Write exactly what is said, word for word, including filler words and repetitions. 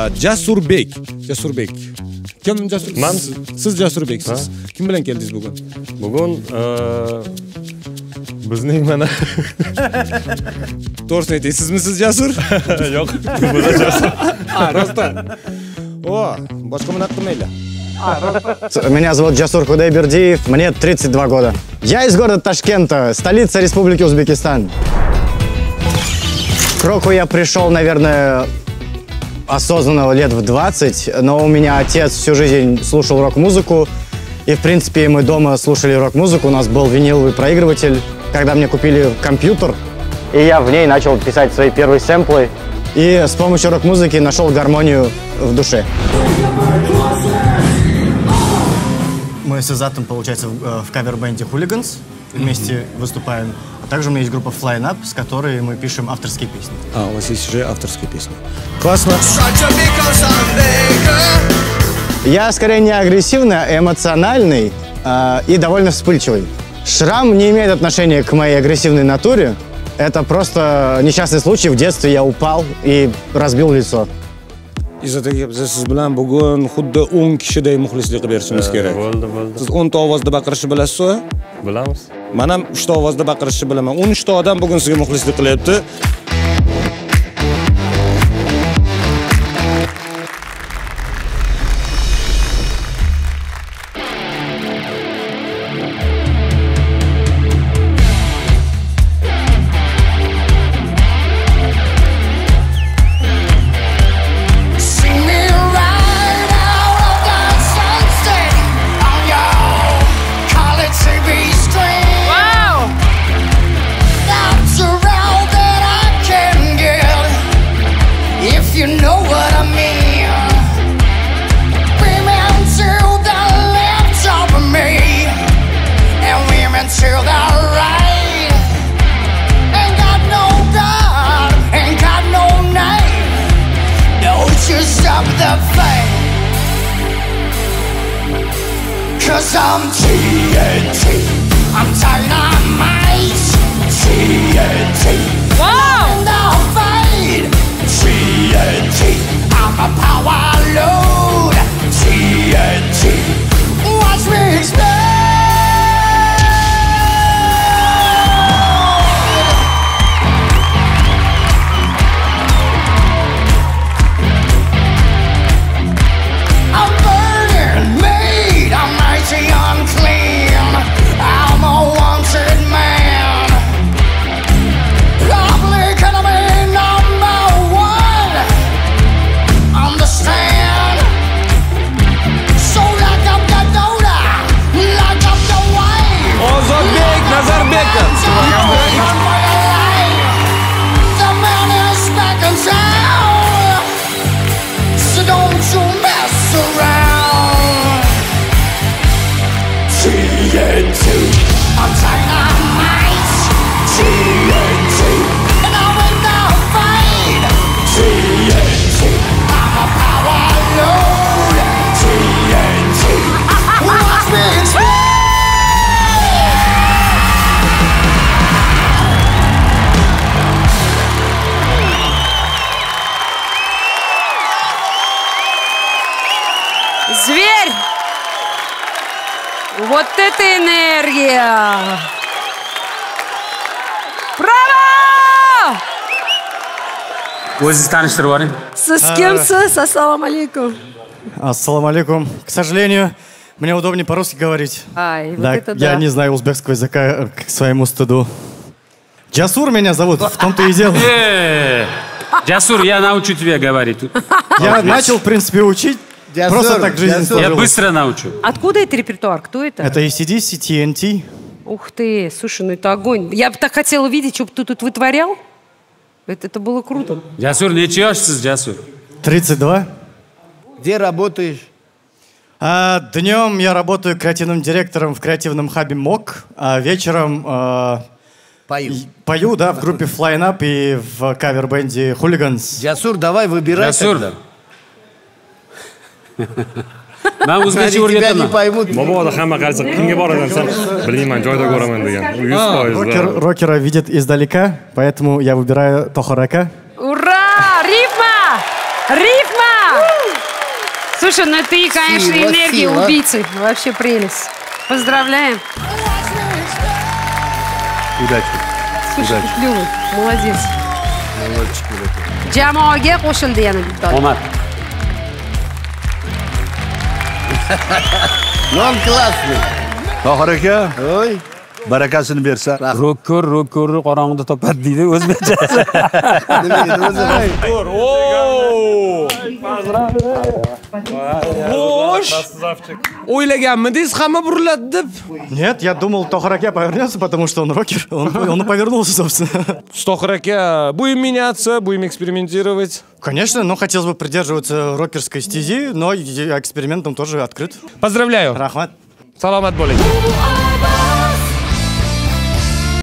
Jasurbek. Jasurbek. Kim Jasur? Men. Siz Jasurbeksiz. Kim bilan keldingiz bugun? Bugun bizning mana To'g'risini ayting, sizmisiz Jasur? yo'q, bu da Jasur. Ha, rostdan. О, boshqa bunaqa qilmaylar. Меня зовут Джасур Худайбердиев, мне тридцать два года. Я из города Ташкента, столица Республики Узбекистан. К року я пришел, наверное, осознанно лет в двадцать, но у меня отец всю жизнь слушал рок-музыку, и, в принципе, мы дома слушали рок-музыку, у нас был виниловый проигрыватель, когда мне купили компьютер, и я в ней начал писать свои первые сэмплы, и с помощью рок-музыки нашел гармонию в душе. Мы с Изатом, получается, в, в кавер-бенде Hooligans вместе выступаем. А также у меня есть группа Flying Up, с которой мы пишем авторские песни. А, у вас есть уже авторские песни. Классно. Я скорее не агрессивный, а эмоциональный э, и довольно вспыльчивый. Шрам не имеет отношения к моей агрессивной натуре. Это просто несчастный случай. В детстве я упал и разбил лицо. Izzat aka, biz siz bilan bugun xuddi o'n kishiday muxlislik qilib berishimiz kerak. Bo'ldi, bo'ldi. Siz o'n ta ovozda baqirishni bilasizmi? Bilamiz. Men ham uch ta ovozda baqirishni bilaman. o'n uch ta odam bugun sizga muxlislik qilyapti. Cause I'm T N T, I'm dynamite. T N T, wow! And I'll fight. T N T, I'm a power load. T N T, watch me explode. I'm burning, made, I'm mighty unclean. I'm a wanted man. Public enemy number one. Understand? So lock up the Dota, lock up the wife. Ozodbek Nazarbekov. The man is back in town. So don't you mess around. T N T, I'm dynamite. T N T, and I will not fight. T N T, I'm a power load. T N T, watch me explode. Зверь! Вот это энергия! Браво! O'zingizni tanishtirib yuboring. Siz kimsiz? Assalomu alaykum. Ассаламу алейкум. К сожалению, мне удобнее по-русски говорить. Ай, вот Да, это я да. не знаю узбекского языка к своему стыду. Джасур меня зовут, в том-то и дело. Э, Jasur, я научу тебя говорить. Я начал, в принципе, учить. Просто так жизнь Я сложилась. быстро научу. Откуда это репертуар? Кто это? Это эй си ди си, Ти Эн Ти. Ух ты, слушай, ну это огонь. Я бы так хотела увидеть, что бы ты тут вытворял. Это, это было круто. Jasur, necha yoshsiz, Jasur? тридцать два. Где работаешь? А, днем я работаю креативным директором в креативном хабе МОК, а вечером а, Пою. пою, да, в группе Flying Up и в кавер-бенде Hooligans. Джасур, давай выбирай Jasur. тогда. Men o'zbekcha Они тебя не o'rgataman. поймут. Mabodo hamma qarasa kimga boraman desam, bilmayman, joyda ko'raman degan. U yuz foiz. Рокер, рокера видит издалека, поэтому я выбираю Тохарака. Ура! Рифма! Рифма! Слушай, ну ты, конечно, Сила, энергия сила. убийцы. Вообще прелесть. Поздравляем. Удачи. Слушай, ты клевый. Молодец. Jamoaga qo'shildi yana bitta. Omad. Non классный. Tohir aka, Ой. barakasini bersa. Ro'kko'r ro'kko'rni qorong'ida topadi deydi o'zbekchasi. Nima edi o'zi? Xo'sh. O'ylaganmidingiz hamma buriladi deb? Нет, я думал, Тохар Аке повернется, потому что он рокер. Он, он и повернулся, собственно. Тохир aka, будем меняться, будем экспериментировать. Конечно, но хотелось бы придерживаться рокерской стези, но я экспериментом тоже открыт. Поздравляю. Рахмат. Salomat bo'ling.